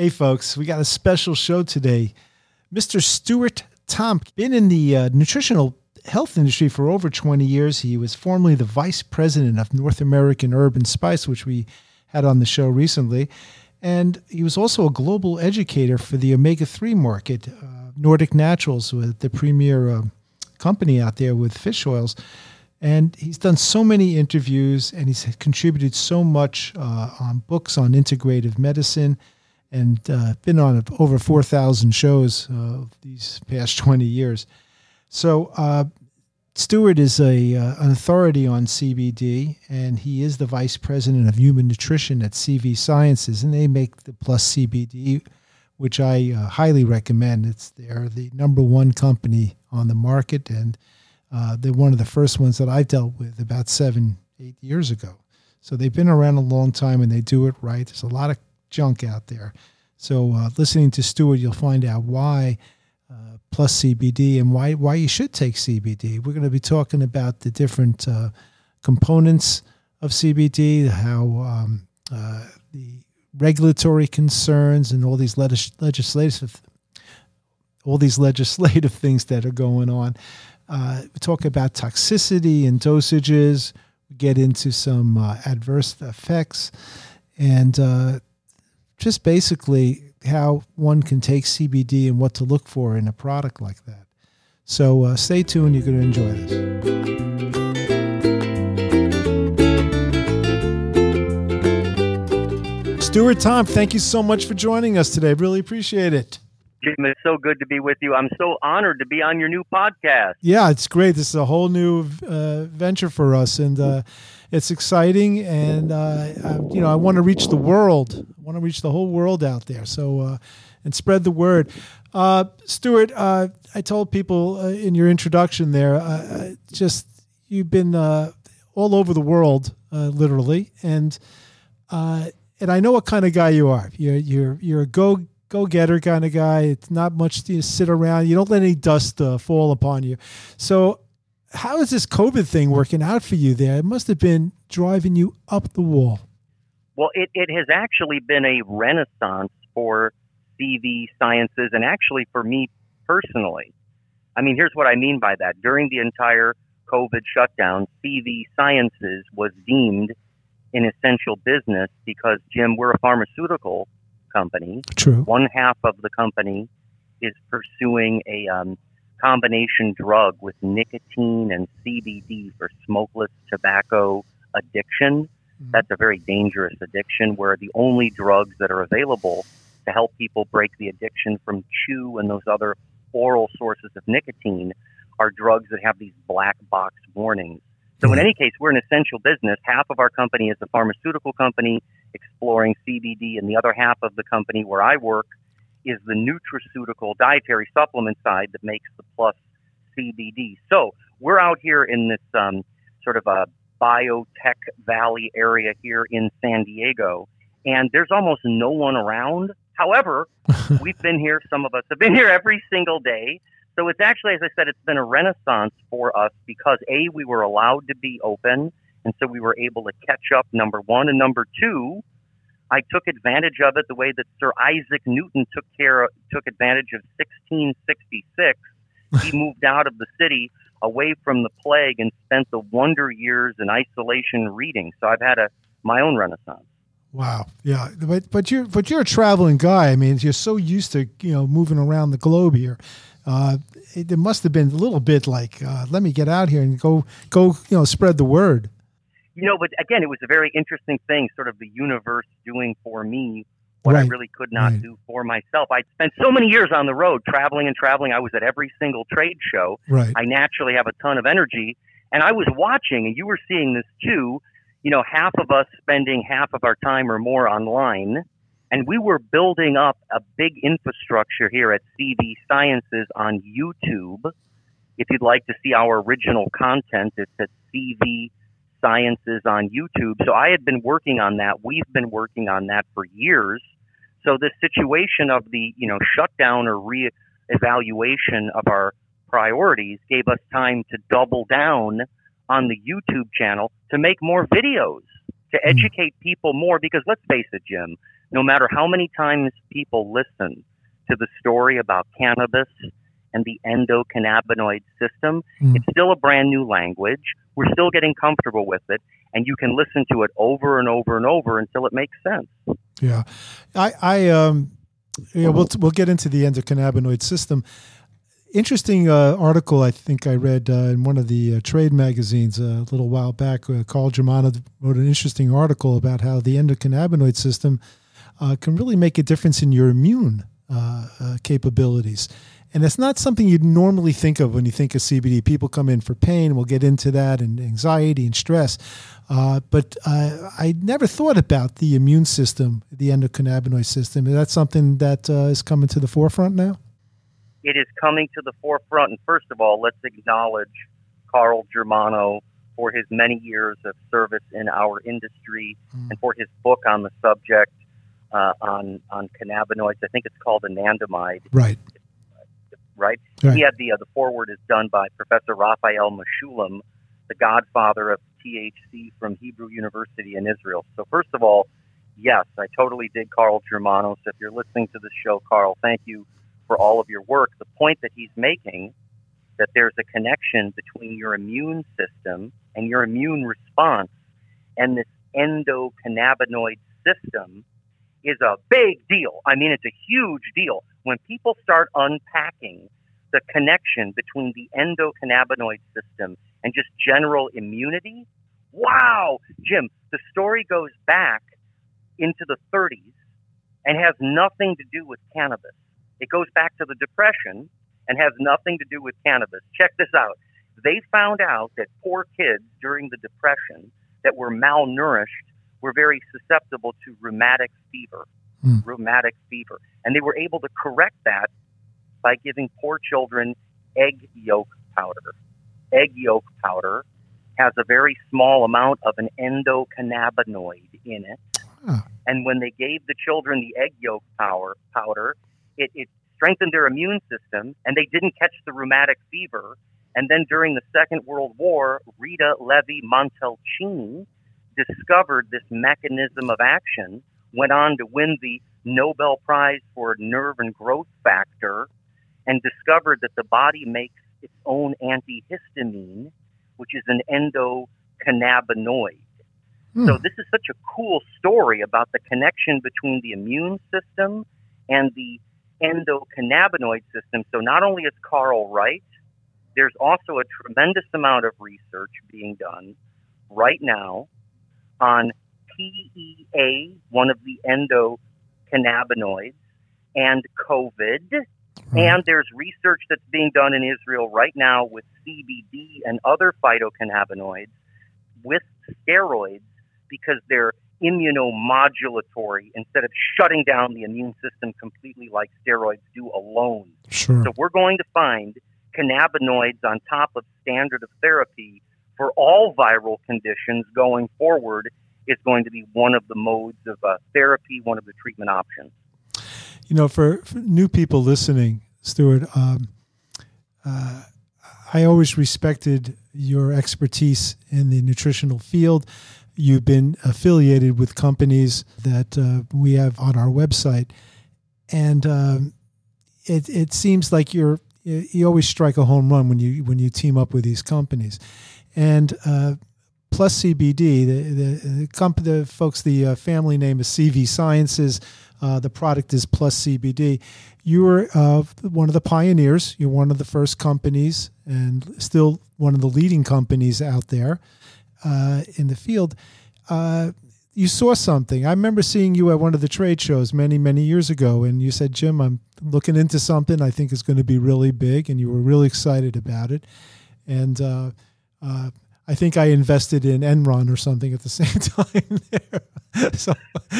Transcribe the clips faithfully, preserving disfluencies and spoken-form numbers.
Hey, folks, we got a special show today. Mister Stuart Tompt, been in the uh, nutritional health industry for over twenty years. He was formerly the vice president of North American Herb and Spice, which we had on the show recently. And he was also a global educator for the omega three market. Uh, Nordic Naturals, with the premier uh, company out there with fish oils. And he's done so many interviews, and he's contributed so much uh, on books on integrative medicine, and uh, been on over four thousand shows uh, these past twenty years. So uh, Stuart is a uh, an authority on C B D, and he is the vice president of human nutrition at C V Sciences, and they make the Plus C B D, which I uh, highly recommend. It's they're the number one company on the market, and uh, they're one of the first ones that I dealt with about seven, eight years ago. So they've been around a long time, and they do it right. There's a lot of junk out there. So uh, listening to Stuart, you'll find out why uh, Plus C B D and why why you should take C B D. We're going to be talking about the different uh, components of C B D, how um, uh, the regulatory concerns and all these legis- legislative all these legislative things that are going on. Uh, we talk about toxicity and dosages. We get into some uh, adverse effects, and uh, just basically how one can take C B D and what to look for in a product like that. So uh, stay tuned. You're going to enjoy this. Stuart Tompt, thank you so much for joining us today. Really appreciate it. Jim, it's so good to be with you. I'm so honored to be on your new podcast. Yeah, it's great. This is a whole new uh, venture for us, and uh, it's exciting. And uh, I, you know, I want to reach the world. I want to reach the whole world out there. So, uh, and spread the word. Uh, Stuart, uh, I told people uh, in your introduction there, uh, just you've been uh, all over the world, uh, literally, and uh, and I know what kind of guy you are. You're you're you're a go. go-getter kind of guy. It's not much to sit around. You don't let any dust uh, fall upon you. So how is this COVID thing working out for you there? It must have been driving you up the wall. Well, it, it has actually been a renaissance for C V Sciences, and actually for me personally. I mean, here's what I mean by that. During the entire COVID shutdown, C V Sciences was deemed an essential business because, Jim, we're a pharmaceutical company. True. One half of the company is pursuing a um, combination drug with nicotine and C B D for smokeless tobacco addiction. Mm-hmm. That's a very dangerous addiction where the only drugs that are available to help people break the addiction from chew and those other oral sources of nicotine are drugs that have these black box warnings. So mm-hmm. in any case, we're an essential business. Half of our company is a pharmaceutical company exploring C B D, and the other half of the company where I work is the nutraceutical dietary supplement side that makes the Plus C B D. So we're out here in this um, sort of a biotech valley area here in San Diego, and there's almost no one around. However, we've been here, some of us have been here every single day. So it's actually, as I said, it's been a renaissance for us because, A, we were allowed to be open, and so we were able to catch up, number one. And number two, I took advantage of it the way that Sir Isaac Newton took care of, took advantage of sixteen sixty-six. He moved out of the city away from the plague and spent the wonder years in isolation reading. So I've had a my own renaissance. Wow. Yeah. But but you're but you're a traveling guy. I mean, you're so used to, you know, moving around the globe here. Uh, it, it must have been a little bit like, uh, let me get out here and go, go, you know, spread the word. You know, but again, it was a very interesting thing, sort of the universe doing for me what right. I really could not right. do for myself. I'd spent so many years on the road, traveling and traveling. I was at every single trade show. Right. I naturally have a ton of energy. And I was watching, and you were seeing this too, you know, half of us spending half of our time or more online. And we were building up a big infrastructure here at C V Sciences on YouTube. If you'd like to see our original content, it's at C V Sciences on YouTube. So I had been working on that. We've been working on that for years. So this situation of the, you know, shutdown or re-evaluation of our priorities gave us time to double down on the YouTube channel to make more videos, to educate people more. Because let's face it, Jim, no matter how many times people listen to the story about cannabis and the endocannabinoid system, mm. it's still a brand new language. We're still getting comfortable with it, and you can listen to it over and over and over until it makes sense. Yeah, I, I, um, yeah, we'll we'll get into the endocannabinoid system. Interesting uh, article I think I read uh, in one of the uh, trade magazines uh, a little while back. Uh, Carl Germano wrote an interesting article about how the endocannabinoid system uh, can really make a difference in your immune uh, uh, capabilities. And it's not something you'd normally think of when you think of C B D. People come in for pain. We'll get into that, and anxiety and stress. Uh, but uh, I never thought about the immune system, the endocannabinoid system. Is that something that uh, is coming to the forefront now? It is coming to the forefront. And first of all, let's acknowledge Carl Germano for his many years of service in our industry mm. and for his book on the subject uh, on, on cannabinoids. I think it's called Anandamide. Right. Right? right. He had the uh, the foreword is done by Professor Raphael Meshulam, the godfather of T H C from Hebrew University in Israel. So first of all, yes, I totally dig Carl Germano. So if you're listening to this show, Carl, thank you for all of your work. The point that he's making, that there's a connection between your immune system and your immune response and this endocannabinoid system, is a big deal. I mean, it's a huge deal. When people start unpacking the connection between the endocannabinoid system and just general immunity, wow, Jim, the story goes back into the thirties and has nothing to do with cannabis. It goes back to the Depression and has nothing to do with cannabis. Check this out. They found out that poor kids during the Depression that were malnourished were very susceptible to rheumatic fever. Mm. Rheumatic fever. And they were able to correct that by giving poor children egg yolk powder. Egg yolk powder has a very small amount of an endocannabinoid in it. Huh. And when they gave the children the egg yolk power, powder, it, it strengthened their immune system, and they didn't catch the rheumatic fever. And then during the Second World War, Rita Levi-Montalcini discovered this mechanism of action, went on to win the Nobel Prize for Nerve and Growth Factor, and discovered that the body makes its own antihistamine, which is an endocannabinoid. Hmm. So this is such a cool story about the connection between the immune system and the endocannabinoid system. So not only is Carl right, there's also a tremendous amount of research being done right now on P E A, one of the endocannabinoids, and COVID. Mm-hmm. And there's research that's being done in Israel right now with C B D and other phytocannabinoids with steroids because they're immunomodulatory instead of shutting down the immune system completely like steroids do alone. Sure. So we're going to find cannabinoids on top of standard of therapy for all viral conditions going forward is going to be one of the modes of uh, therapy, one of the treatment options. You know, for, for new people listening, Stuart, um, uh, I always respected your expertise in the nutritional field. You've been affiliated with companies that uh, we have on our website, and um, it it seems like you're you always strike a home run when you when you team up with these companies, and uh, Plus C B D, the the, the, comp- the folks, the uh, family name is C V Sciences. Uh, the product is Plus C B D. You were uh, one of the pioneers. You're one of the first companies, and still one of the leading companies out there uh, in the field. Uh, you saw something. I remember seeing you at one of the trade shows many, many years ago, and you said, Jim, I'm looking into something I think is going to be really big, and you were really excited about it. And uh, uh, I think I invested in Enron or something at the same time there. So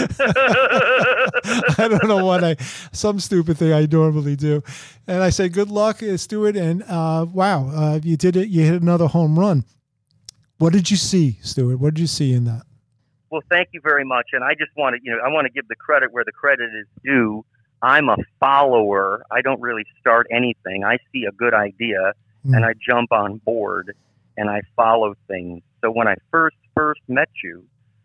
I don't know what I, some stupid thing I normally do. And I said, good luck, Stuart. And uh, wow, uh, you did it. You hit another home run. What did you see, Stuart? What did you see in that? Well, thank you very much. And I just want to, you know, I want to give the credit where the credit is due. I'm a follower. I don't really start anything. I see a good idea mm. and I jump on board and I follow things. So when I first, first met you,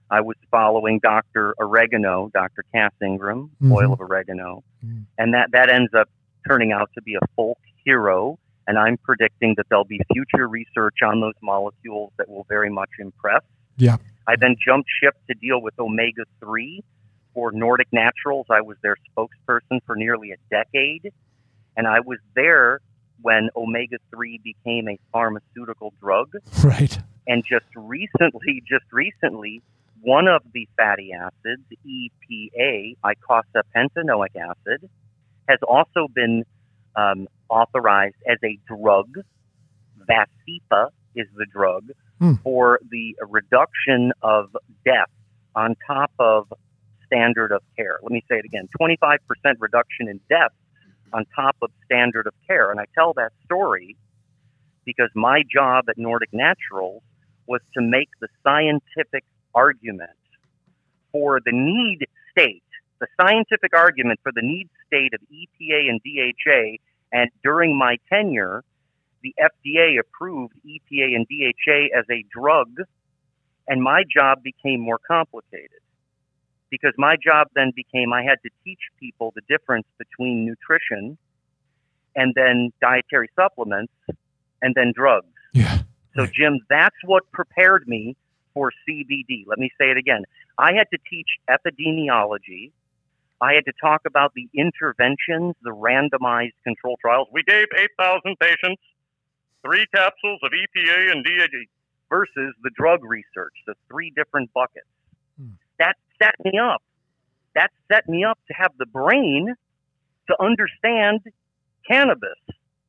I was following Doctor Oregano, Doctor Cass Ingram, mm-hmm. Oil of Oregano, mm-hmm. and that, that ends up turning out to be a folk hero, and I'm predicting that there'll be future research on those molecules that will very much impress. Yeah. I then jumped ship to deal with omega three for Nordic Naturals. I was their spokesperson for nearly a decade, and I was there when omega three became a pharmaceutical drug. Right. And just recently, just recently, one of the fatty acids, E P A, eicosapentaenoic acid, has also been um, authorized as a drug. Vascepa is the drug hmm. for the reduction of death on top of standard of care. Let me say it again, twenty-five percent reduction in death on top of standard of care. And I tell that story because my job at Nordic Naturals was to make the scientific argument for the need state, the scientific argument for the need state of E P A and D H A. And during my tenure, the F D A approved E P A and D H A as a drug, and my job became more complicated because my job then became I had to teach people the difference between nutrition and then dietary supplements and then drugs. Yeah. So, Jim, that's what prepared me for C B D. Let me say it again. I had to teach epidemiology. I had to talk about the interventions, the randomized control trials. We gave eight thousand patients three capsules of E P A and D H A versus the drug research, the three different buckets. Hmm. That set me up. That set me up to have the brain to understand cannabis.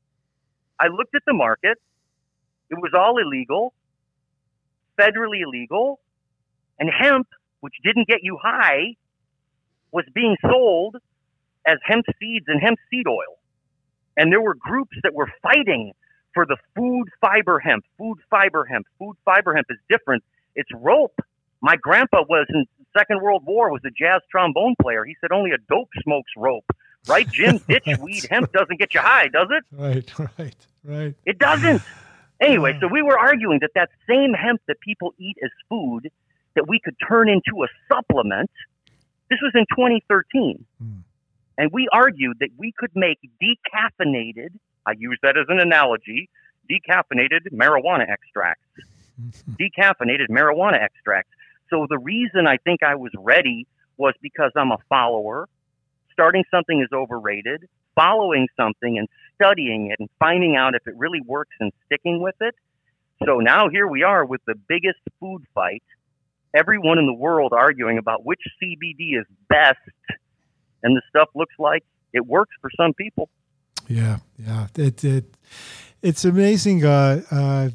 I looked at the market. It was all illegal, federally illegal, and hemp, which didn't get you high, was being sold as hemp seeds and hemp seed oil. And there were groups that were fighting for the food fiber hemp. Food fiber hemp. Food fiber hemp is different. It's rope. My grandpa was in the Second World War, was a jazz trombone player. He said only a dope smokes rope. Right, Jim? Ditchweed hemp doesn't get you high, does it? Right, right, right. It doesn't. Anyway, so we were arguing that that same hemp that people eat as food, that we could turn into a supplement. This was in twenty thirteen. Mm. And we argued that we could make decaffeinated, I use that as an analogy, decaffeinated marijuana extracts. Mm-hmm. Decaffeinated marijuana extracts. So the reason I think I was ready was because I'm a follower. Starting something is overrated. Following something and studying it and finding out if it really works and sticking with it. So now here we are with the biggest food fight. Everyone in the world arguing about which C B D is best. And the stuff looks like it works for some people. Yeah, yeah. It, it It's amazing. Uh, uh,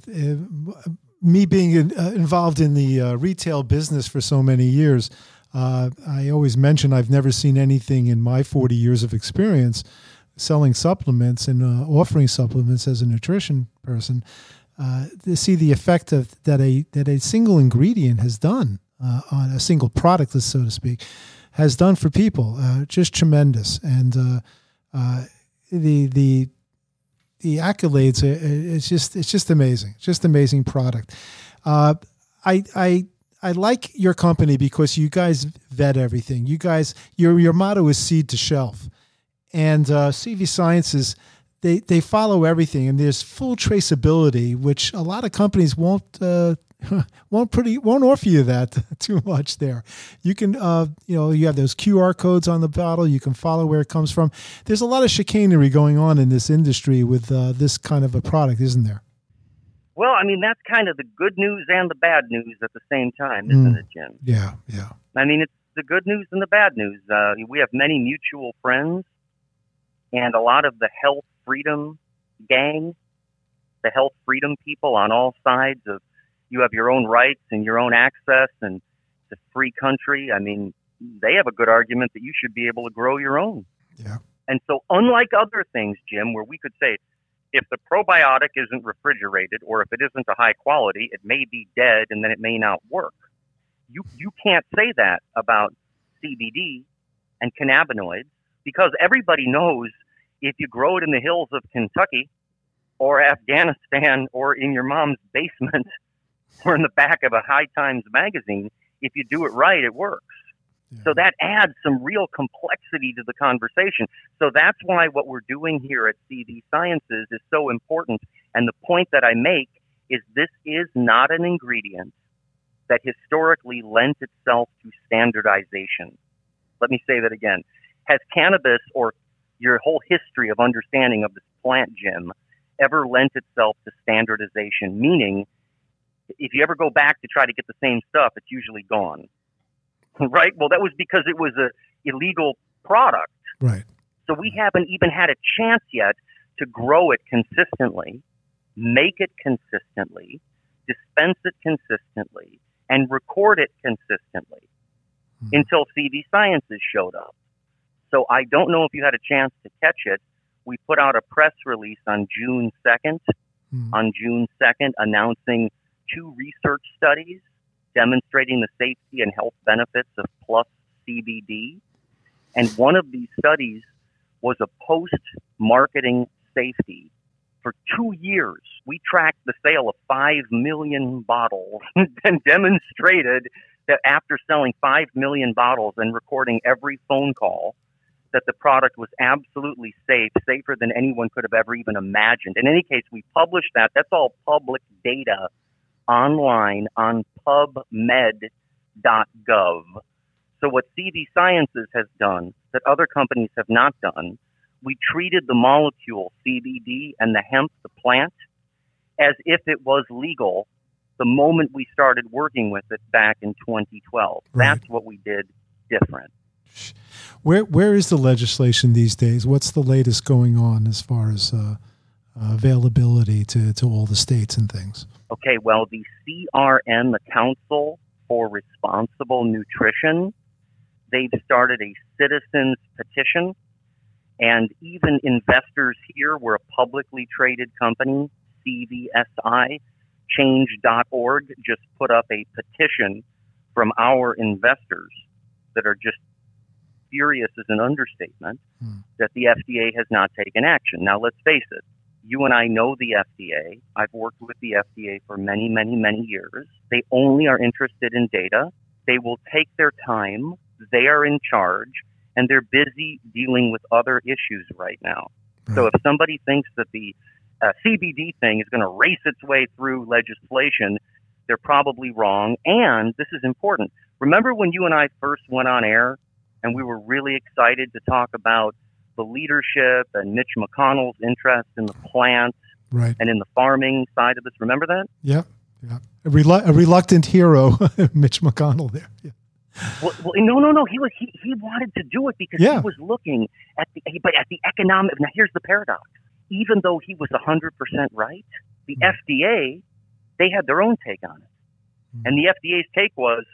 me being in, uh, involved in the uh, retail business for so many years, uh, I always mention I've never seen anything in my forty years of experience selling supplements and uh, offering supplements as a nutrition person, uh, to see the effect of that a that a single ingredient has done uh, on a single product, so to speak, has done for people. Uh, just tremendous, and uh, uh, the the the accolades. It's just it's just amazing. It's just amazing product. Uh, I I. I like your company because you guys vet everything. You guys, your your motto is seed to shelf. And uh, C V Sciences, they, they follow everything, and there's full traceability, which a lot of companies won't uh, won't pretty won't offer you that too much. There, you can uh, you know you have those Q R codes on the bottle. You can follow where it comes from. There's a lot of chicanery going on in this industry with uh, this kind of a product, isn't there? Well, I mean, that's kind of the good news and the bad news at the same time, isn't mm. it, Jim? Yeah, yeah. I mean, it's the good news and the bad news. Uh, we have many mutual friends, and a lot of the health freedom gang, the health freedom people on all sides of, you have your own rights and your own access, and it's a free country. I mean, they have a good argument that you should be able to grow your own. Yeah. And so unlike other things, Jim, where we could say, if the probiotic isn't refrigerated or if it isn't a high quality, it may be dead and then it may not work. You you can't say that about C B D and cannabinoids because everybody knows if you grow it in the hills of Kentucky or Afghanistan or in your mom's basement or in the back of a High Times magazine, if you do it right, it works. Yeah. So that adds some real complexity to the conversation. So that's why what we're doing here at C V Sciences is so important. And the point that I make is this is not an ingredient that historically lent itself to standardization. Let me say that again. Has cannabis or your whole history of understanding of this plant, Jim, ever lent itself to standardization? Meaning, if you ever go back to try to get the same stuff, it's usually gone. Right? Well, that was because it was a illegal product. Right. So we haven't even had a chance yet to grow it consistently, make it consistently, dispense it consistently, and record it consistently mm-hmm. until C V Sciences showed up. So I don't know if you had a chance to catch it. We put out a press release on June second, mm-hmm. on June second, announcing two research studies demonstrating the safety and health benefits of Plus C B D. And one of these studies was a post-marketing safety. For two years, we tracked the sale of five million bottles and demonstrated that after selling five million bottles and recording every phone call, that the product was absolutely safe, safer than anyone could have ever even imagined. In any case, we published that. That's all public data online on pub med dot gov. So what C V Sciences has done that other companies have not done, we treated the molecule C B D and the hemp, the plant, as if it was legal the moment we started working with it back in twenty twelve. Right. That's what we did different. Where Where is the legislation these days? What's the latest going on as far as uh, uh, availability to, to all the states and things? Okay, well, the C R N, the Council for Responsible Nutrition, they've started a citizens petition, and even investors here, we're a publicly traded company, C V S I, change dot org, just put up a petition from our investors that are just furious is an understatement, hmm. that the F D A has not taken action. Now, let's face it. You and I know the F D A. I've worked with the F D A for many, many, many years. They only are interested in data. They will take their time. They are in charge, and they're busy dealing with other issues right now. Right. So if somebody thinks that the uh, C B D thing is going to race its way through legislation, they're probably wrong. And this is important. Remember when you and I first went on air and we were really excited to talk about the leadership and Mitch McConnell's interest in the plant right. and in the farming side of this? Remember that? Yeah, yeah. A, relu- a reluctant hero, Mitch McConnell there. Yeah. Well, well, no, no, no. He was he, he wanted to do it because yeah. he was looking at the but at the economic. Now here's the paradox. Even though he was one hundred percent right, the mm. F D A, they had their own take on it. Mm. And the F D A's take was,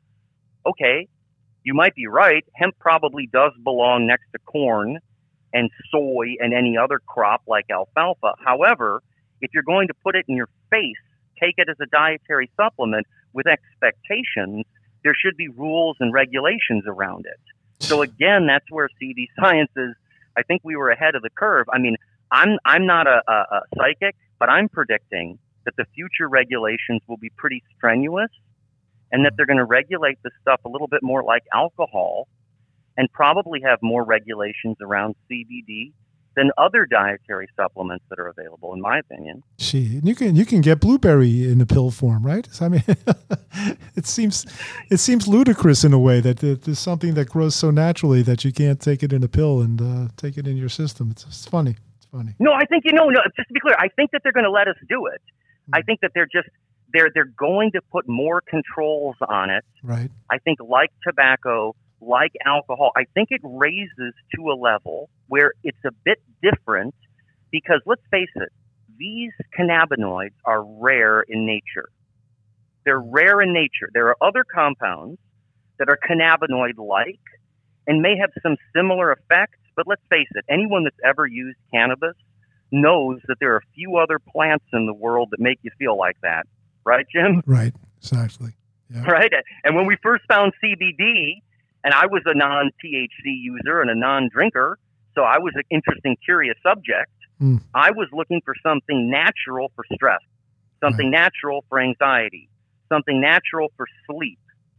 okay, you might be right. Hemp probably does belong next to corn and soy and any other crop like alfalfa. However, if you're going to put it in your face, take it as a dietary supplement with expectations, there should be rules and regulations around it. So again, that's where C V Sciences, I think we were ahead of the curve. I mean, I'm I'm not a, a, a psychic, but I'm predicting that the future regulations will be pretty strenuous and that they're going to regulate this stuff a little bit more like alcohol and probably have more regulations around C B D than other dietary supplements that are available, in my opinion. Gee, you can you can get blueberry in a pill form, right? I mean, it seems it seems ludicrous in a way that there's something that grows so naturally that you can't take it in a pill and uh, take it in your system. It's, it's funny. It's funny. No, I think you know. No, just to be clear, I think that they're going to let us do it. Mm. I think that they're just they're they're going to put more controls on it. Right. I think like tobacco, like alcohol, I think it raises to a level where it's a bit different because let's face it, these cannabinoids are rare in nature. They're rare in nature. There are other compounds that are cannabinoid-like and may have some similar effects, but let's face it, anyone that's ever used cannabis knows that there are a few other plants in the world that make you feel like that. Right, Jim? Right, exactly. Yeah. Right? And when we first found C B D, and I was a non-T H C user and a non-drinker, so I was an interesting, curious subject. Mm. I was looking for something natural for stress, something right. natural for anxiety, something natural for sleep,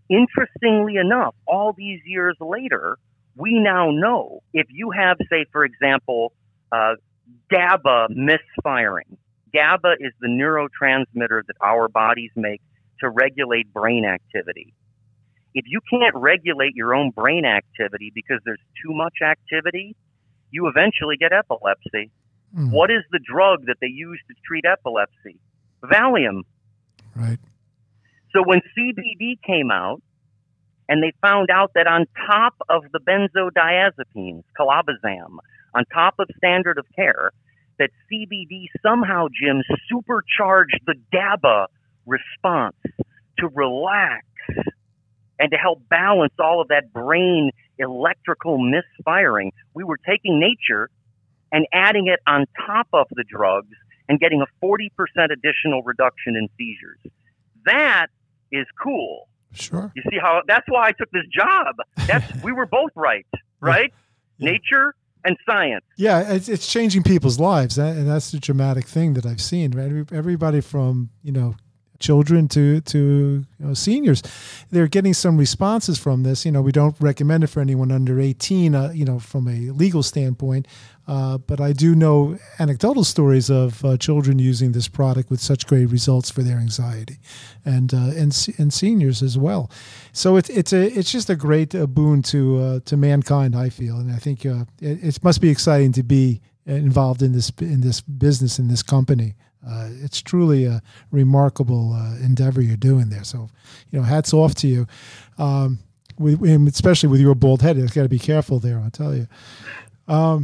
Interestingly enough, all these years later, we now know if you have, say, for example, uh, GABA misfiring. GABA is the neurotransmitter that our bodies make to regulate brain activity. If you can't regulate your own brain activity because there's too much activity, you eventually get epilepsy. Mm. What is the drug that they use to treat epilepsy? Valium. Right. So when C B D came out and they found out that on top of the benzodiazepines, clobazam, on top of standard of care, that C B D somehow, Jim, supercharged the GABA response to relax and to help balance all of that brain electrical misfiring. We were taking nature and adding it on top of the drugs and getting a forty percent additional reduction in seizures. That is cool. Sure. You see how, that's why I took this job. That's, we were both right, right? Yeah. Nature and science. Yeah, it's, it's changing people's lives, and that's the dramatic thing that I've seen. Right? Everybody from, you know, children to to you know, seniors, they're getting some responses from this. You know, we don't recommend it for anyone under eighteen, uh, you know, from a legal standpoint. Uh, but I do know anecdotal stories of uh, children using this product with such great results for their anxiety, and uh, and and seniors as well. So it's it's a it's just a great uh, boon to uh, to mankind, I feel, and I think uh, it, it must be exciting to be involved in this in this business, in this company. Uh, it's truly a remarkable uh, endeavor you're doing there. So, you know, hats off to you, um, with, especially with your bald head. You've got to be careful there, I'll tell you. Um,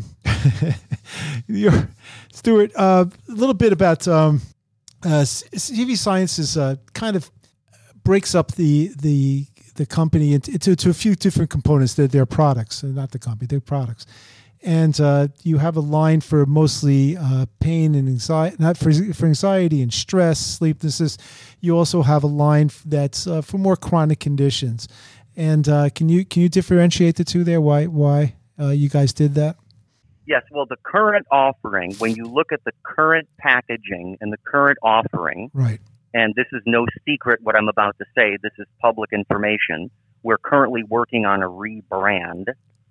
you're, Stuart, uh, a little bit about um, uh, C V Sciences uh, kind of breaks up the the the company into, into a few different components. They're their products, not the company, their products. And uh, you have a line for mostly uh, pain and anxiety, not for, for anxiety and stress, sleeplessness. You also have a line that's uh, for more chronic conditions. And uh, can you can you differentiate the two there? Why why uh, you guys did that? Yes. Well, the current offering, when you look at the current packaging and the current offering, right. And this is no secret what I'm about to say. This is public information. We're currently working on a rebrand.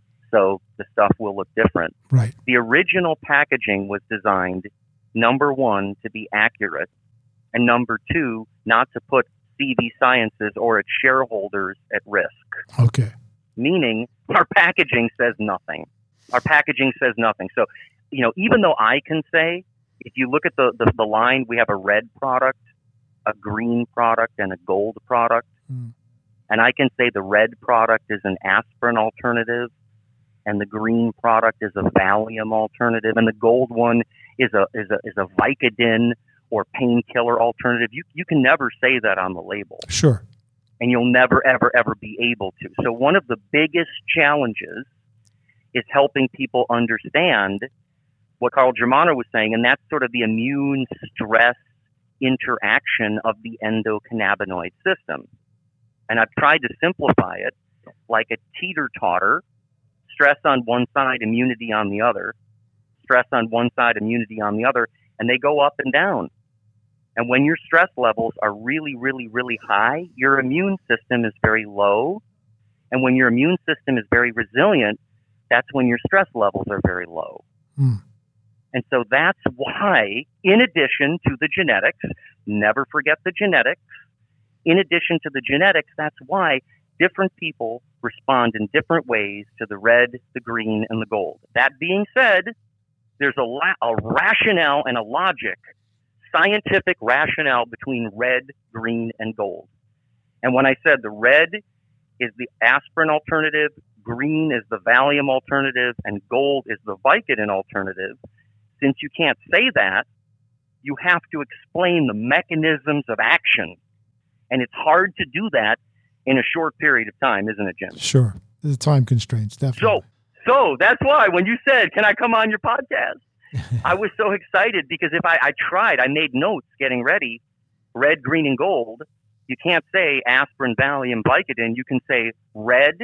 So the stuff will look different. Right. The original packaging was designed, number one, to be accurate, and number two, not to put C V Sciences or its shareholders at risk. Okay. Meaning, our packaging says nothing. Our packaging says nothing. So, you know, even though I can say, if you look at the, the, the line, we have a red product, a green product, and a gold product. Mm. And I can say the red product is an aspirin alternative, and the green product is a Valium alternative, and the gold one is a is a is a Vicodin or painkiller alternative. You you can never say that on the label. Sure. And you'll never ever ever be able to. So one of the biggest challenges is helping people understand what Carl Germano was saying, and that's sort of the immune stress interaction of the endocannabinoid system. And I've tried to simplify it like a teeter-totter. Stress on one side, immunity on the other. Stress on one side, immunity on the other. And they go up and down. And when your stress levels are really, really, really high, your immune system is very low. And when your immune system is very resilient, that's when your stress levels are very low. Mm. And so that's why, in addition to the genetics, never forget the genetics, in addition to the genetics, that's why different people respond in different ways to the red, the green, and the gold. That being said, there's a, la- a rationale and a logic, scientific rationale between red, green, and gold. And when I said the red is the aspirin alternative, green is the Valium alternative, and gold is the Vicodin alternative, since you can't say that, you have to explain the mechanisms of action. And it's hard to do that in a short period of time, isn't it, Jim? Sure. The time constraints, definitely. So, so that's why when you said, can I come on your podcast? I was so excited because if I, I tried, I made notes getting ready, red, green, and gold. You can't say aspirin, Valium, Vicodin. You can say red,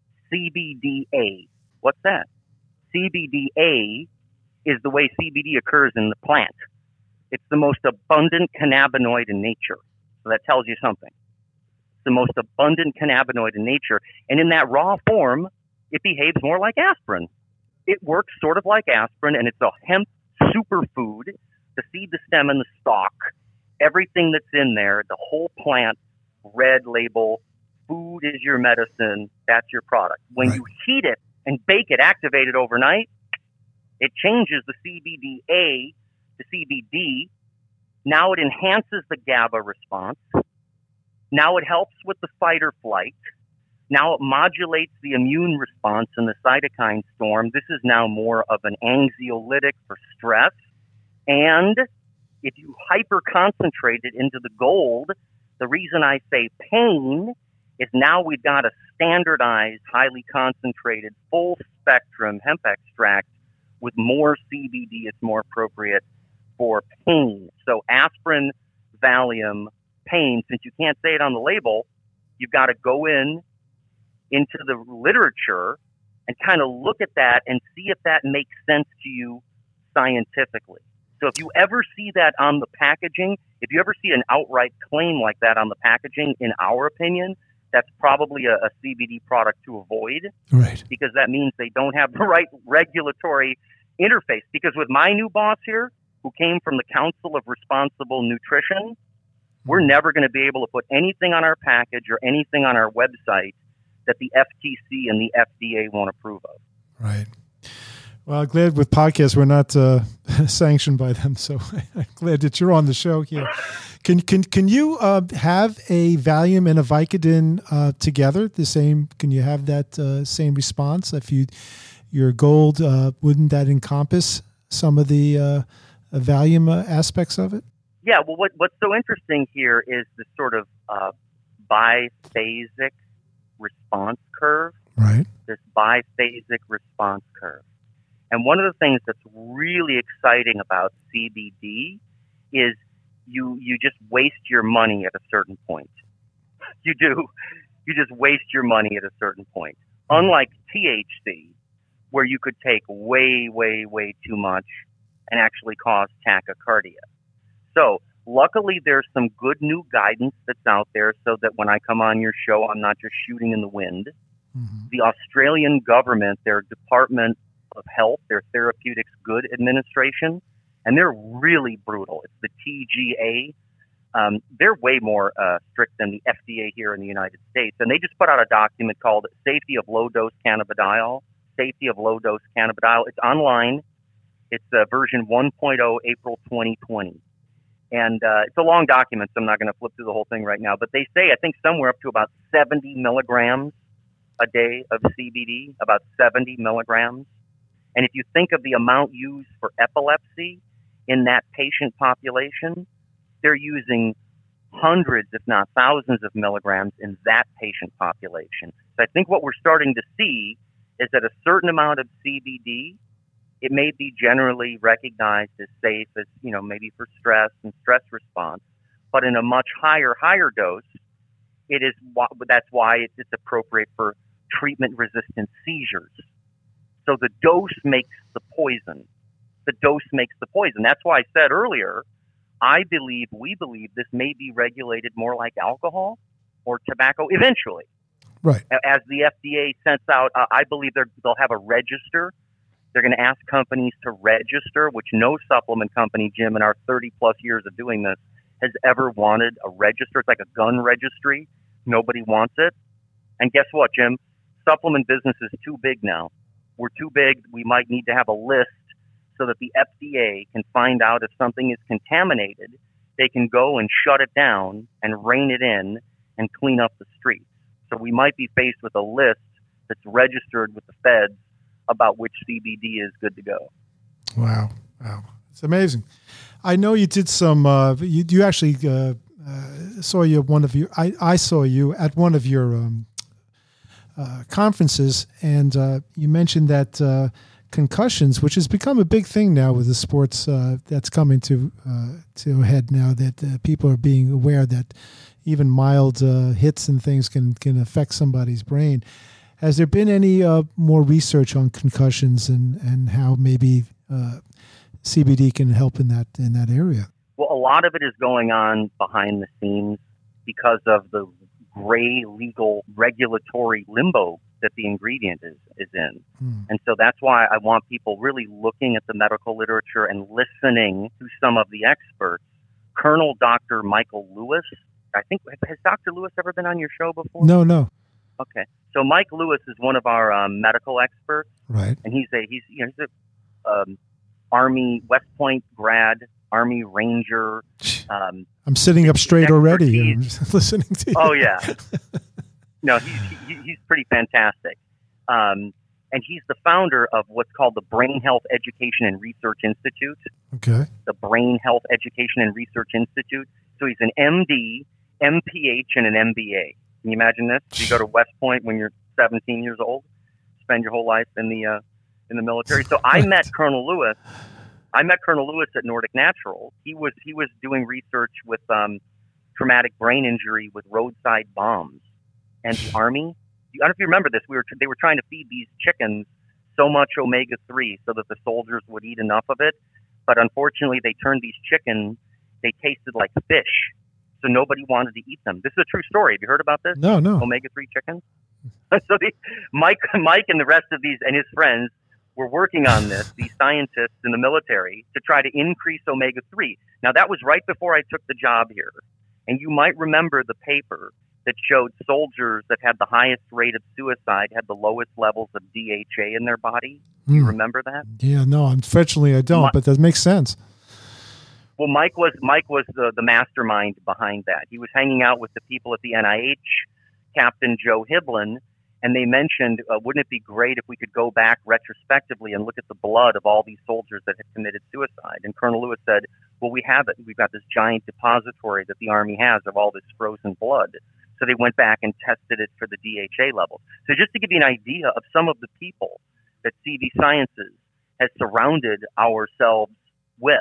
C B D A. What's that? C B D A is the way C B D occurs in the plant. It's the most abundant cannabinoid in nature. So that tells you something. the most abundant cannabinoid in nature. And in that raw form, it behaves more like aspirin. It works sort of like aspirin, and it's a hemp superfood, the seed, the stem, and the stalk. Everything that's in there, the whole plant, red label, food is your medicine, that's your product. When right. you heat it and bake it, activate it overnight, it changes the C B D A to C B D. Now it enhances the GABA response. Now it helps with the fight or flight. Now it modulates the immune response in the cytokine storm. This is now more of an anxiolytic for stress. And if you hyper concentrate it into the gold, the reason I say pain is now we've got a standardized, highly concentrated, full spectrum hemp extract with more C B D. It's more appropriate for pain. So aspirin, Valium, pain, since you can't say it on the label, you've got to go in into the literature and kind of look at that and see if that makes sense to you scientifically. So if you ever see that on the packaging, if you ever see an outright claim like that on the packaging, in our opinion, that's probably a, a C B D product to avoid. Right. Because that means they don't have the right regulatory interface. Because with my new boss here, who came from the Council of Responsible Nutrition, we're never going to be able to put anything on our package or anything on our website that the F T C and the F D A won't approve of. Right. Well, I'm glad with podcasts we're not uh, sanctioned by them, so I'm glad that you're on the show here. Can can can you uh, have a Valium and a Vicodin uh, together? The same? Can you have that uh, same response? If you your gold, uh, wouldn't that encompass some of the uh, Valium uh, aspects of it? Yeah. Well, what what's so interesting here is the sort of uh, biphasic response curve. Right. This biphasic response curve. And one of the things that's really exciting about C B D is you you just waste your money at a certain point. You do. You just waste your money at a certain point. Unlike T H C, where you could take way, way, way too much and actually cause tachycardia. So luckily there's some good new guidance that's out there so that when I come on your show, I'm not just shooting in the wind. Mm-hmm. The Australian government, their Department of Health, their Therapeutics Good Administration, and they're really brutal. It's the T G A. Um, they're way more uh, strict than the F D A here in the United States. And they just put out a document called Safety of Low-Dose Cannabidiol. Safety of Low-Dose Cannabidiol. It's online. It's uh, version one point oh, April twenty twenty. And uh, it's a long document, so I'm not going to flip through the whole thing right now. But they say, I think, somewhere up to about seventy milligrams a day of C B D, about seventy milligrams. And if you think of the amount used for epilepsy in that patient population, they're using hundreds, if not thousands of milligrams in that patient population. So I think what we're starting to see is that a certain amount of C B D, it may be generally recognized as safe as, you know, maybe for stress and stress response, but in a much higher, higher dose, it is, that's why it's appropriate for treatment-resistant seizures. So the dose makes the poison. The dose makes the poison. That's why I said earlier, I believe, we believe this may be regulated more like alcohol or tobacco eventually. Right. As the F D A sends out, uh, I believe they'll have a register. They're going to ask companies to register, which no supplement company, Jim, in our thirty plus years of doing this, has ever wanted a register. It's like a gun registry. Nobody wants it. And guess what, Jim? Supplement business is too big now. We're too big. We might need to have a list so that the F D A can find out if something is contaminated. They can go and shut it down and rein it in and clean up the streets. So we might be faced with a list that's registered with the feds about which C B D is good to go. Wow. Wow. It's amazing. I know you did some, uh, you, you actually uh, uh, saw you one of your, I, I saw you at one of your um, uh, conferences, and uh, you mentioned that uh, concussions, which has become a big thing now with the sports uh, that's coming to uh, to a head now, that uh, people are being aware that even mild uh, hits and things can, can affect somebody's brain. Has there been any uh, more research on concussions and, and how maybe uh, C B D can help in that in that area? Well, a lot of it is going on behind the scenes because of the gray legal regulatory limbo that the ingredient is, is in. Hmm. And so that's why I want people really looking at the medical literature and listening to some of the experts. Colonel Doctor Michael Lewis, I think, has Doctor Lewis ever been on your show before? No, no. Okay. So Mike Lewis is one of our um, medical experts. Right. And he's a, he's, you know, he's a um, Army West Point grad, Army Ranger. Um, I'm sitting up straight already. I'm expertise- just listening to you. Oh, yeah. No, he's, he, he's pretty fantastic. Um, and he's the founder of what's called the Brain Health Education and Research Institute. Okay. The Brain Health Education and Research Institute. So he's an M D, M P H, and an M B A. Can you imagine this? You go to West Point when you're seventeen years old, spend your whole life in the uh, in the military. So I met Colonel Lewis. I met Colonel Lewis at Nordic Natural. He was he was doing research with um, traumatic brain injury with roadside bombs, and the Army. I don't know if you remember this. We were they were trying to feed these chickens so much omega three so that the soldiers would eat enough of it, but unfortunately they turned these chickens. They tasted like fish, so nobody wanted to eat them. This is a true story. Have you heard about this? No, no. omega three chickens. So the, Mike, Mike, and the rest of these and his friends were working on this. These scientists in the military to try to increase omega three. Now that was right before I took the job here, and you might remember the paper that showed soldiers that had the highest rate of suicide had the lowest levels of D H A in their body. Do you Hmm. remember that? Yeah, no, unfortunately I don't, My- but that makes sense. Well, Mike was Mike was the, the mastermind behind that. He was hanging out with the people at the N I H, Captain Joe Hiblin, and they mentioned, uh, wouldn't it be great if we could go back retrospectively and look at the blood of all these soldiers that had committed suicide? And Colonel Lewis said, well, we have it. We've got this giant depository that the Army has of all this frozen blood. So they went back and tested it for the D H A levels. So just to give you an idea of some of the people that C V Sciences has surrounded ourselves with.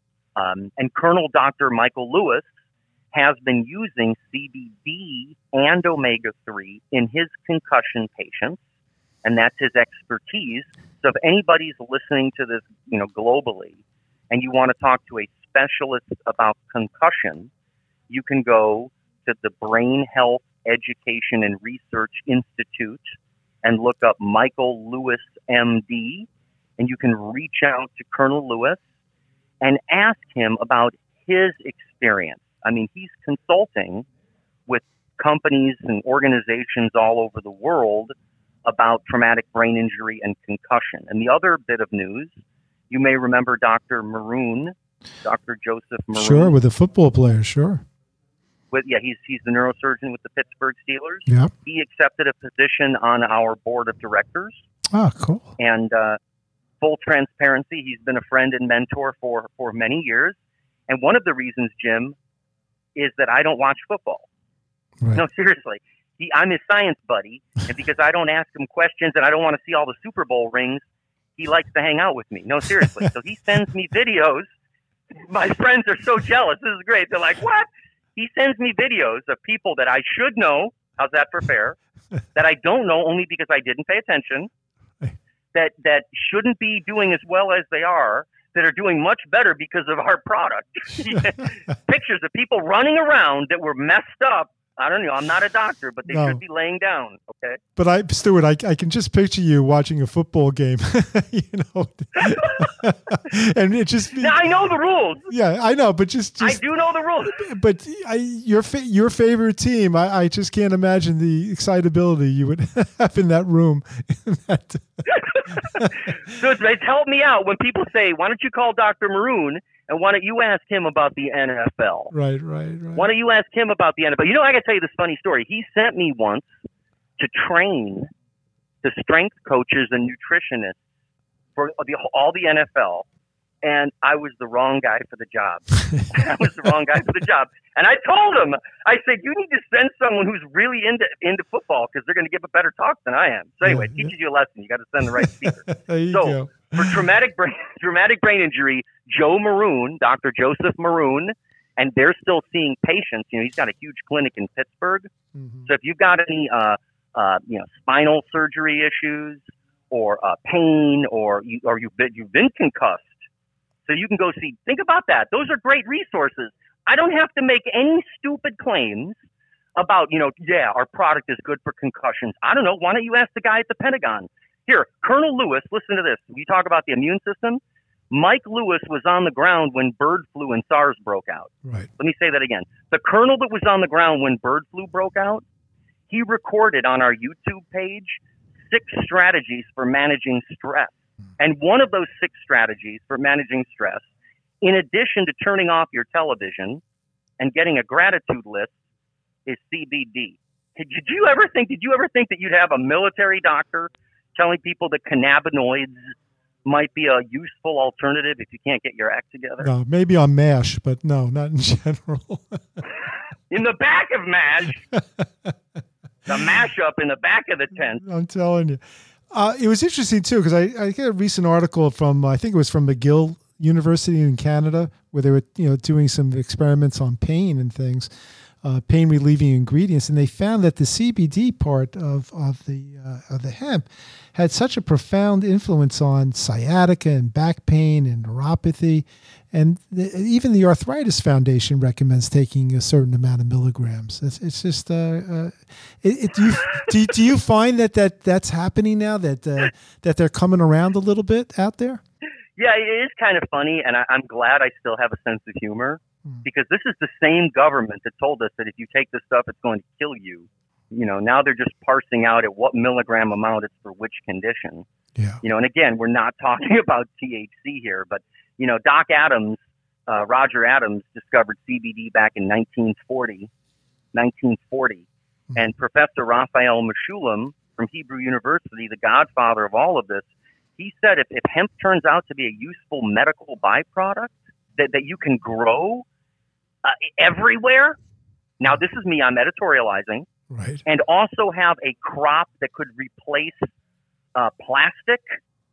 Um, and Colonel Doctor Michael Lewis has been using C B D and omega three in his concussion patients, and that's his expertise. So if anybody's listening to this, you know, globally, and you want to talk to a specialist about concussion, you can go to the Brain Health Education and Research Institute and look up Michael Lewis, M D, and you can reach out to Colonel Lewis and ask him about his experience. I mean, he's consulting with companies and organizations all over the world about traumatic brain injury and concussion. And the other bit of news, you may remember Doctor Maroon, Doctor Joseph Maroon. Sure, with the football player, sure. With, yeah, he's he's the neurosurgeon with the Pittsburgh Steelers. Yeah. He accepted a position on our board of directors. Oh, cool. And uh, full transparency, he's been a friend and mentor for, for many years. And one of the reasons, Jim, is that I don't watch football. Right. No, seriously. He, I'm his science buddy, and because I don't ask him questions and I don't want to see all the Super Bowl rings, he likes to hang out with me. No, seriously. So he sends me videos. My friends are so jealous. This is great. They're like, what? He sends me videos of people that I should know. How's that for fair? That I don't know only because I didn't pay attention. That that shouldn't be doing as well as they are. That are doing much better because of our product. Pictures of people running around that were messed up. I don't know. I'm not a doctor, but they No. should be laying down. Okay. But I, Stuart, I, I can just picture you watching a football game, you know, and it just. Now, I know the rules. Yeah, I know, but just, just I do know the rules. But I, your fa- your favorite team, I, I just can't imagine the excitability you would have in that room. In that So it's, it's helped me out when people say, why don't you call Doctor Maroon and why don't you ask him about the N F L? right, right, right. Why don't you ask him about the N F L? You know, I got to tell you this funny story. He sent me once to train the strength coaches and nutritionists for the, all the N F L. And I was the wrong guy for the job. I was the wrong guy for the job. And I told him, I said, you need to send someone who's really into into football because they're going to give a better talk than I am. So anyway, Yeah, it teaches you a lesson. You got to send the right speaker. There you So go. for traumatic brain, traumatic brain injury, Joe Maroon, Doctor Joseph Maroon, and they're still seeing patients. You know, he's got a huge clinic in Pittsburgh. Mhm. So if you've got any, uh, uh, you know, spinal surgery issues or uh, pain, or you or you've been you've been concussed, so you can go see. Think about that. Those are great resources. I don't have to make any stupid claims. about, you know, yeah, our product is good for concussions. I don't know. Why don't you ask the guy at the Pentagon? Here, Colonel Lewis, listen to this. You talk about the immune system. Mike Lewis was on the ground when bird flu and SARS broke out. Right. Let me say that again. The colonel that was on the ground when bird flu broke out, he recorded on our YouTube page six strategies for managing stress. And one of those six strategies for managing stress, in addition to turning off your television and getting a gratitude list, is C B D. Did you ever think, did you ever think that you'd have a military doctor telling people that cannabinoids might be a useful alternative if you can't get your act together? No, maybe on MASH, but no, not in general. In the back of MASH, the mashup in the back of the tent. I'm telling you. Uh, it was interesting, too, because I, I got a recent article from, I think it was from McGill University in Canada, where they were, you know, doing some experiments on pain and things. Uh, pain relieving ingredients, and they found that the C B D part of of the uh, of the hemp had such a profound influence on sciatica and back pain and neuropathy, and the, even the Arthritis Foundation recommends taking a certain amount of milligrams. It's, it's just, uh, uh, it, it, do, you, do, you, do you find that, that that's happening now, that uh, that they're coming around a little bit out there? Yeah, it is kind of funny, and I, I'm glad I still have a sense of humor. Because this is the same government that told us that if you take this stuff, it's going to kill you. You know, now they're just parsing out at what milligram amount it's for which condition. Yeah. You know, and again, we're not talking about T H C here, but, you know, Doc Adams, uh, Roger Adams discovered C B D back in nineteen forty. Mm-hmm. And Professor Raphael Mechoulam from Hebrew University, the godfather of all of this, he said if, if hemp turns out to be a useful medical byproduct that, that you can grow Uh, everywhere. Now, this is me. I'm editorializing. Right. And also have a crop that could replace uh, plastic.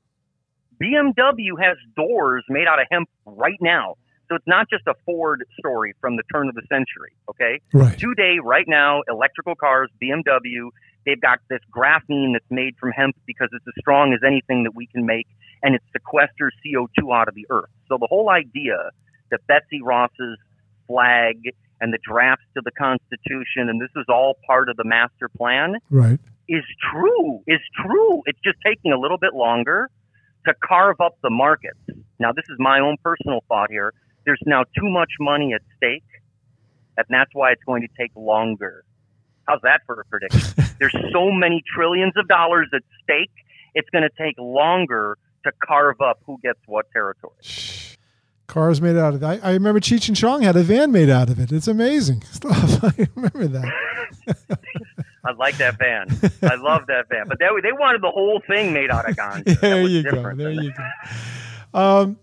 B M W has doors made out of hemp right now. So it's not just a Ford story from the turn of the century. Okay. Right. Today, right now, electrical cars, B M W, they've got this graphene that's made from hemp because it's as strong as anything that we can make, and it sequesters C O two out of the earth. So the whole idea that Betsy Ross's flag and the drafts to the Constitution, and this is all part of the master plan, right, is true, is true. It's just taking a little bit longer to carve up the markets. Now, this is my own personal thought here. There's now too much money at stake, and that's why it's going to take longer. How's that for a prediction? There's so many trillions of dollars at stake, it's going to take longer to carve up who gets what territory. Cars made out of it. I, I remember Cheech and Chong had a van made out of it. It's amazing stuff. I remember that. I like that van. I love that van. But they, they wanted the whole thing made out of ganja. There you go. There you go. Um,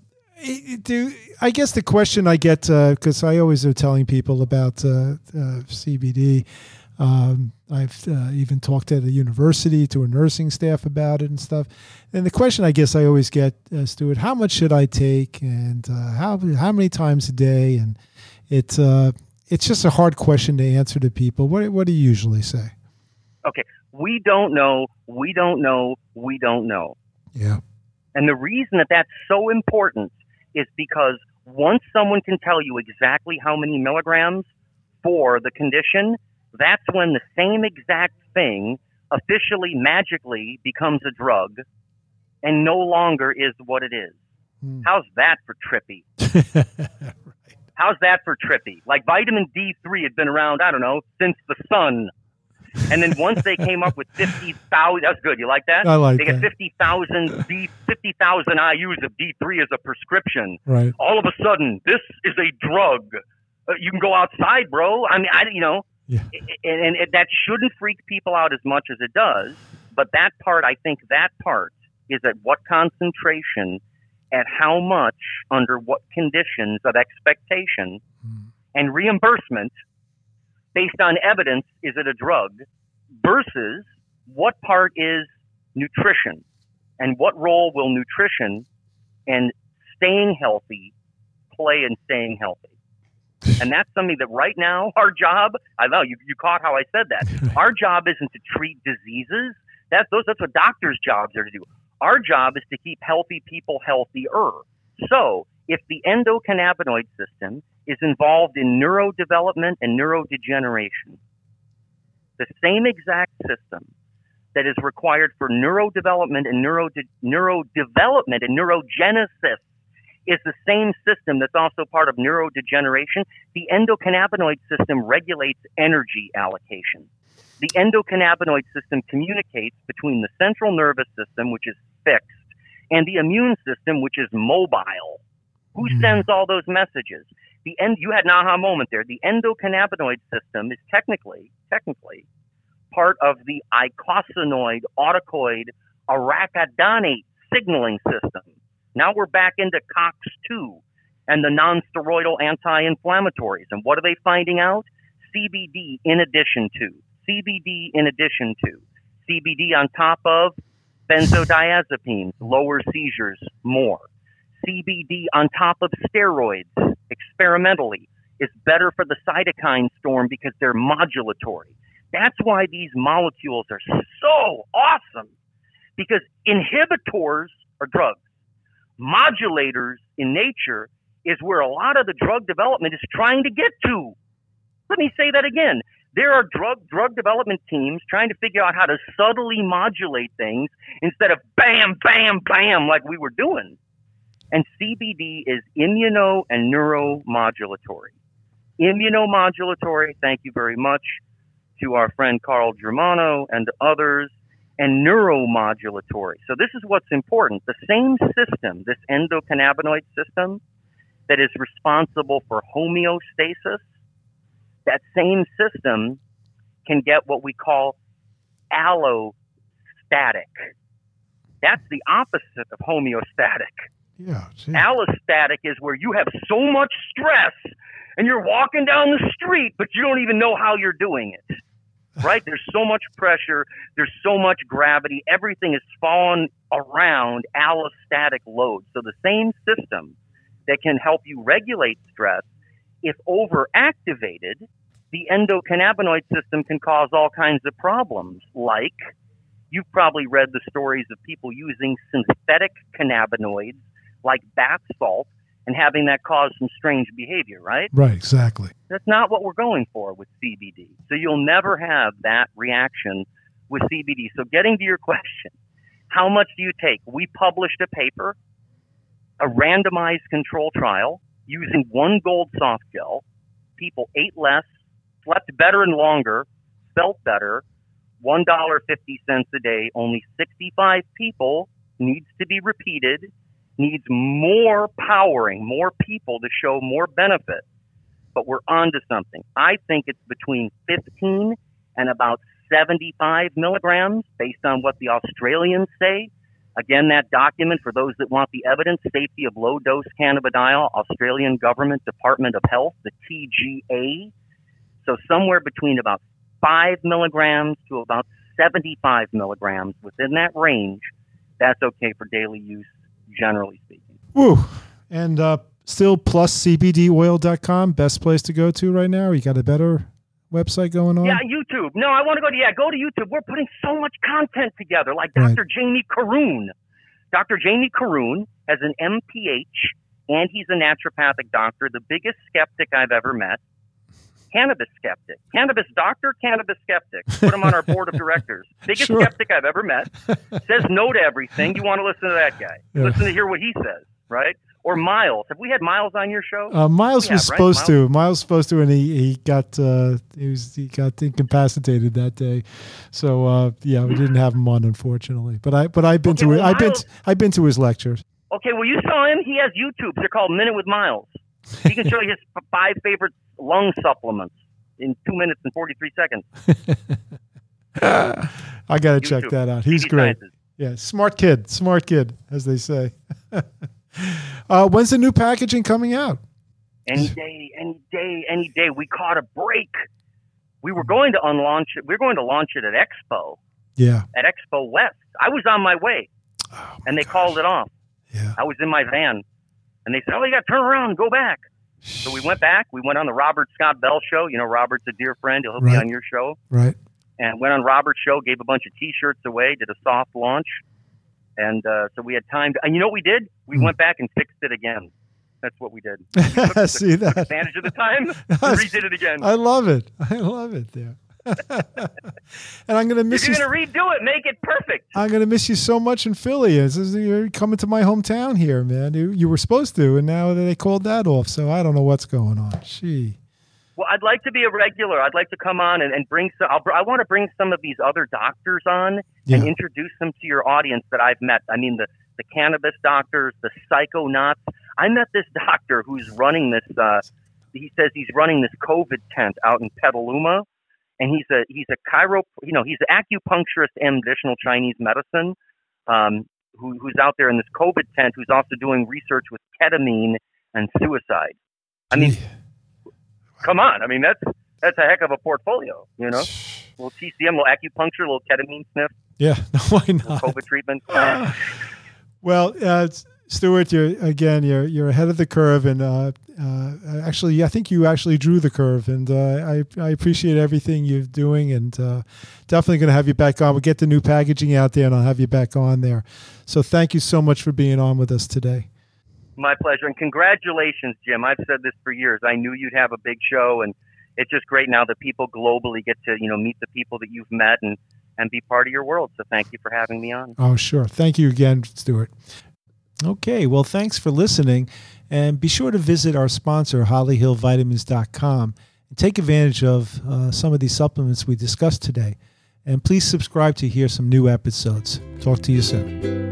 do I guess the question I get, because uh, I always are telling people about uh, uh, C B D. Um, I've uh, even talked at a university to a nursing staff about it and stuff. And the question I guess I always get, uh, Stuart, how much should I take, and uh, how how many times a day? And it's uh, it's just a hard question to answer to people. What what do you usually say? Okay, we don't know. We don't know. We don't know. Yeah. And the reason that that's so important is because once someone can tell you exactly how many milligrams for the condition, that's when the same exact thing officially, magically becomes a drug and no longer is what it is. Hmm. How's that for trippy? Right. How's that for trippy? Like vitamin D three had been around, I don't know, since the sun. And then once they came up with fifty thousand, that's good. You like that? I like they that. They get fifty thousand D, fifty thousand I U's of D three as a prescription. Right. All of a sudden, this is a drug. Uh, you can go outside, bro. I mean, I, you know, yeah. and, and it, that shouldn't freak people out as much as it does. But that part, I think that part is at what concentration, at how much, under what conditions of expectation mm. and reimbursement based on evidence, is it a drug, versus what part is nutrition, and what role will nutrition and staying healthy play in staying healthy. And that's something that right now, our job, I know you, you caught how I said that. Our job isn't to treat diseases. That's, those, that's what doctors' jobs are to do. Our job is to keep healthy people healthier. So if the endocannabinoid system is involved in neurodevelopment and neurodegeneration, the same exact system that is required for neurodevelopment and neuro neurodevelopment and neurogenesis is the same system that's also part of neurodegeneration. The endocannabinoid system regulates energy allocation. The endocannabinoid system communicates between the central nervous system, which is fixed, and the immune system, which is mobile. Who mm. sends all those messages? The end. You had an aha moment there. The endocannabinoid system is technically, technically, part of the eicosanoid, autocoid, arachidonate signaling system. Now we're back into COX two and the nonsteroidal anti-inflammatories. And what are they finding out? C B D in addition to. C B D in addition to. C B D on top of benzodiazepines, lower seizures, more. C B D on top of steroids, experimentally, is better for the cytokine storm because they're modulatory. That's why these molecules are so awesome, because inhibitors are drugs. Modulators in nature is where a lot of the drug development is trying to get to. Let me say that again. There are drug drug development teams trying to figure out how to subtly modulate things instead of bam, bam, bam like we were doing. And C B D is immuno and neuromodulatory. Immunomodulatory, thank you very much to our friend Carl Germano and others, and neuromodulatory. So this is what's important. The same system, this endocannabinoid system that is responsible for homeostasis, that same system can get what we call allostatic. That's the opposite of homeostatic. Yeah. Gee. Allostatic is where you have so much stress and you're walking down the street, but you don't even know how you're doing it. Right? There's so much pressure. There's so much gravity. Everything is falling around allostatic load. So the same system that can help you regulate stress, if overactivated, the endocannabinoid system can cause all kinds of problems. Like, you've probably read the stories of people using synthetic cannabinoids like bath salt and having that cause some strange behavior, right? Right, exactly. That's not what we're going for with C B D. So you'll never have that reaction with C B D. So getting to your question, how much do you take? We published a paper, a randomized control trial using one gold soft gel. People ate less, slept better and longer, felt better, one dollar and fifty cents a day, only sixty-five people, needs to be repeated, needs more powering, more people to show more benefit. But we're on to something. I think it's between fifteen and about seventy-five milligrams based on what the Australians say. Again, that document, for those that want the evidence, safety of low-dose cannabidiol, Australian Government Department of Health, the T G A. So somewhere between about five milligrams to about seventy-five milligrams, within that range, that's okay for daily use, generally speaking. Woo. And uh, still plus C B D oil dot com, best place to go to right now? Or you got a better website going on? Yeah, YouTube. No, I want to go to, yeah, go to YouTube. We're putting so much content together, like Doctor Right. Jamie Caroon. Doctor Jamie Caroon has an M P H, and he's a naturopathic doctor, the biggest skeptic I've ever met. Cannabis skeptic. Cannabis doctor, cannabis skeptic. Put him on our board of directors. Biggest sure. skeptic I've ever met. Says no to everything. You want to listen to that guy. Yeah. Listen to hear what he says, right? Or Miles. Have we had Miles on your show? Uh, Miles we was have, supposed right? Miles? to. Miles was supposed to, and he he got uh, he was he got incapacitated that day. So uh, yeah, we didn't have him on, unfortunately. But I but I've been okay, to well, I've Miles, been I've been to his lectures. Okay, well you saw him. He has YouTube. They're called Minute with Miles. He can show you his five favorite lung supplements in two minutes and forty-three seconds. I got to check that out. He's great. Sciences. Yeah, smart kid, smart kid, as they say. uh, when's the new packaging coming out? Any day, any day, any day. We caught a break. We were going to unlaunch it. We were going to launch it at Expo. Yeah. At Expo West. I was on my way, oh and they gosh. called it off. Yeah. I was in my van, and they said, "Oh, you got to turn around and go back." So we went back. We went on the Robert Scott Bell show. You know, Robert's a dear friend. He'll right. be on your show. Right. And went on Robert's show, gave a bunch of T-shirts away, did a soft launch. And uh, so we had time. To, and you know what we did? We mm. went back and fixed it again. That's what we did. We took, See took, that? Took advantage of the time and redid it again. I love it. I love it. Yeah. And I'm going to miss if you. You're going to redo it, make it perfect. I'm going to miss you so much in Philly. This is, you're coming to my hometown here, man. You, you were supposed to, and now they called that off. So I don't know what's going on. Gee. Well, I'd like to be a regular. I'd like to come on and, and bring some. I'll, I want to bring some of these other doctors on Yeah. and introduce them to your audience that I've met. I mean, the, the cannabis doctors, the psychonauts. I met this doctor who's running this. Uh, he says he's running this COVID tent out in Petaluma, and he's a he's a chiro. You know, he's an acupuncturist and medicinal Chinese medicine. Um, who, who's out there in this COVID tent? Who's also doing research with ketamine and suicide. I mean. Come on. I mean, that's that's a heck of a portfolio, you know? A little T C M, a little acupuncture, a little ketamine sniff. Yeah, no, why not? COVID treatment. Well, uh, Stuart, you're again, you're you're ahead of the curve, and uh, uh, actually, I think you actually drew the curve, and uh, I I appreciate everything you're doing, and uh, definitely going to have you back on. We'll get the new packaging out there, and I'll have you back on there. So, thank you so much for being on with us today. My pleasure. And congratulations, Jim. I've said this for years. I knew you'd have a big show, and it's just great now that people globally get to, you know, meet the people that you've met and, and be part of your world. So thank you for having me on. Oh, sure. Thank you again, Stuart. Okay. Well, thanks for listening. And be sure to visit our sponsor, holly hill vitamins dot com, and take advantage of uh, some of these supplements we discussed today. And please subscribe to hear some new episodes. Talk to you soon.